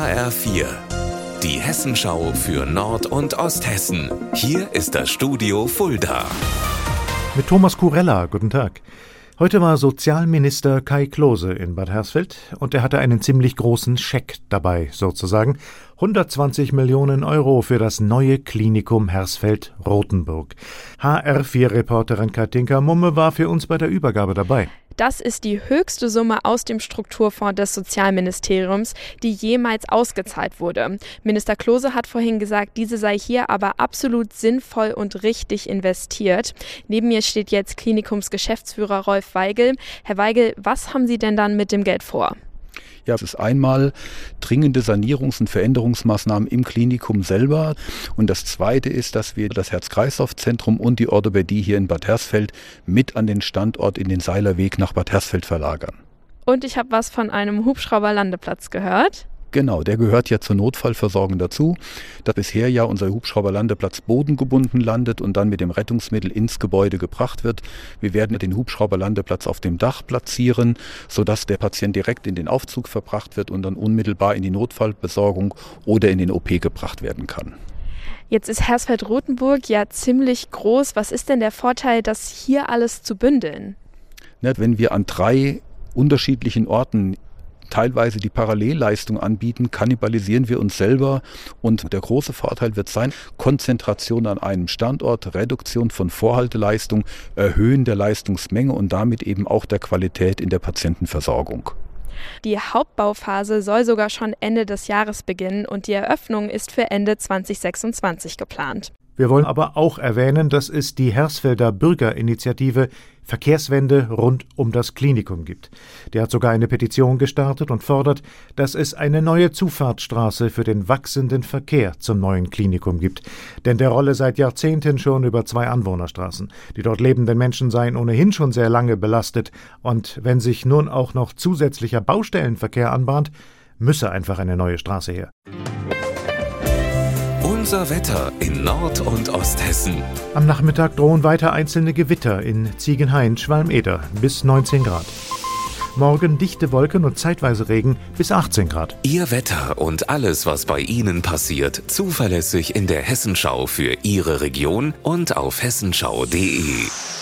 HR4, die Hessenschau für Nord- und Osthessen. Hier ist das Studio Fulda. Mit Thomas Kurella, guten Tag. Heute war Sozialminister Kai Klose in Bad Hersfeld und er hatte einen ziemlich großen Scheck dabei, sozusagen. 120 Millionen Euro für das neue Klinikum Hersfeld-Rotenburg. HR4-Reporterin Katinka Mumme war für uns bei der Übergabe dabei. Das ist die höchste Summe aus dem Strukturfonds des Sozialministeriums, die jemals ausgezahlt wurde. Minister Klose hat vorhin gesagt, diese sei hier aber absolut sinnvoll und richtig investiert. Neben mir steht jetzt Klinikumsgeschäftsführer Rolf Weigel. Herr Weigel, was haben Sie denn dann mit dem Geld vor? Ja, es ist einmal dringende Sanierungs- und Veränderungsmaßnahmen im Klinikum selber. Und das Zweite ist, dass wir das Herz-Kreislauf-Zentrum und die Orthopädie hier in Bad Hersfeld mit an den Standort in den Seilerweg nach Bad Hersfeld verlagern. Und ich habe was von einem Hubschrauberlandeplatz gehört. Genau, der gehört ja zur Notfallversorgung dazu. Da bisher ja unser Hubschrauberlandeplatz bodengebunden landet und dann mit dem Rettungsmittel ins Gebäude gebracht wird. Wir werden den Hubschrauberlandeplatz auf dem Dach platzieren, sodass der Patient direkt in den Aufzug verbracht wird und dann unmittelbar in die Notfallbesorgung oder in den OP gebracht werden kann. Jetzt ist Hersfeld-Rotenburg ja ziemlich groß. Was ist denn der Vorteil, das hier alles zu bündeln? Wenn wir an 3 unterschiedlichen Orten teilweise die Parallelleistung anbieten, kannibalisieren wir uns selber und der große Vorteil wird sein, Konzentration an einem Standort, Reduktion von Vorhalteleistung, Erhöhen der Leistungsmenge und damit eben auch der Qualität in der Patientenversorgung. Die Hauptbauphase soll sogar schon Ende des Jahres beginnen und die Eröffnung ist für Ende 2026 geplant. Wir wollen aber auch erwähnen, dass es die Hersfelder Bürgerinitiative Verkehrswende rund um das Klinikum gibt. Die hat sogar eine Petition gestartet und fordert, dass es eine neue Zufahrtsstraße für den wachsenden Verkehr zum neuen Klinikum gibt. Denn der rolle seit Jahrzehnten schon über 2 Anwohnerstraßen. Die dort lebenden Menschen seien ohnehin schon sehr lange belastet. Und wenn sich nun auch noch zusätzlicher Baustellenverkehr anbahnt, müsse einfach eine neue Straße her. Unser Wetter in Nord- und Osthessen. Am Nachmittag drohen weiter einzelne Gewitter in Ziegenhain, Schwalm-Eder bis 19 Grad. Morgen dichte Wolken und zeitweise Regen bis 18 Grad. Ihr Wetter und alles, was bei Ihnen passiert, zuverlässig in der Hessenschau für Ihre Region und auf hessenschau.de.